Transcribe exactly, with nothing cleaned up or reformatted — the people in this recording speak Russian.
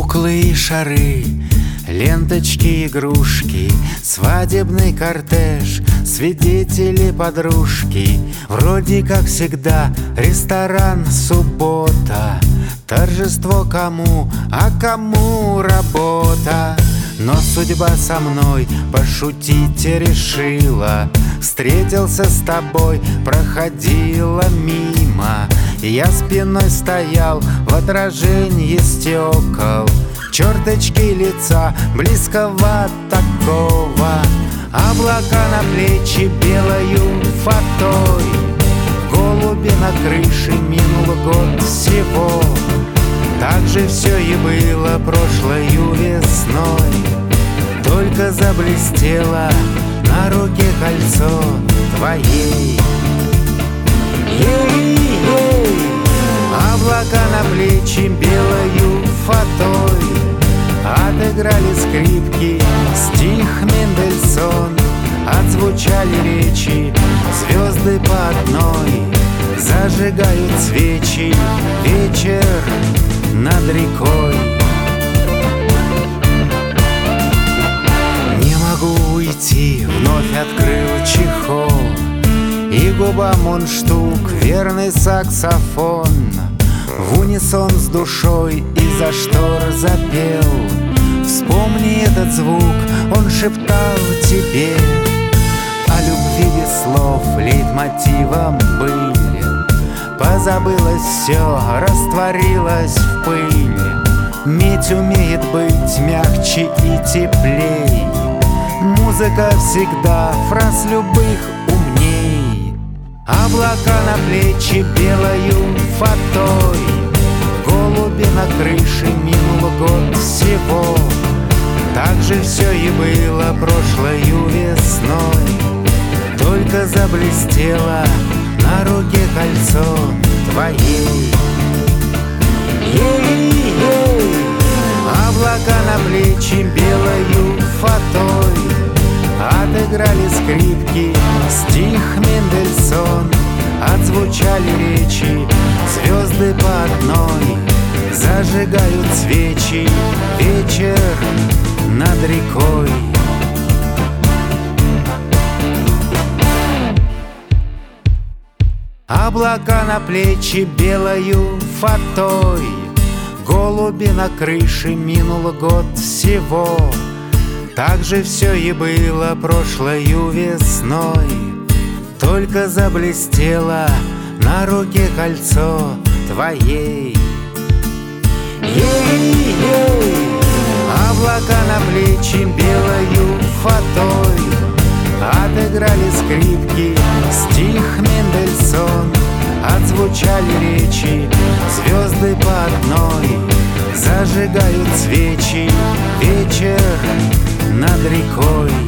Куклы и шары, ленточки, игрушки, свадебный кортеж, свидетели, подружки. Вроде как всегда ресторан, суббота, торжество кому, а кому работа. Но судьба со мной пошутить решила. Встретился с тобой, проходила мимо. Я спиной стоял в отражении стекол. Черточки лица близкого такого. Облака на плечи белою фатой. Голуби на крыше, минул год всего. Так же все и было прошлою весной. Только заблестело на руке кольцо твоей. Ей-ей, облака на плечи белою фатой. Отыграли скрипки, стих Мендельсон. Отзвучали речи, звезды по одной. Зажигают свечи, вечер над рекой. Не могу уйти, вновь открыл чехол. И губам мундштук, верный саксофон. В унисон с душой из-за штор запел. Вспомни этот звук, он шептал тебе. О любви без слов лейтмотивом были. Позабылось все, растворилось в пыли. Медь умеет быть мягче и теплей. Музыка всегда фраз любых умней. Облака на плечи белою фатой. Голуби на крыше, минул год всего. Так же все и было прошлою весной. Только заблестело на руке кольцо твоей. Ей-ей, облака на плечи белою фатой. Отыграли скрипки, стих Мендельсон. Отзвучали речи, звезды по одной. Зажигают свечи, вечер над рекой. Облака на плечи белою фатой. Голуби на крыше, минул год всего. Так же все и было прошлою весной. Только заблестело на руке кольцо твоей. Ей-ей, облака на плечи белою фатой. Отыграли скрипки, стих Мендельсон. Отзвучали речи, звезды по одной. Зажигают свечи, вечер над рекой.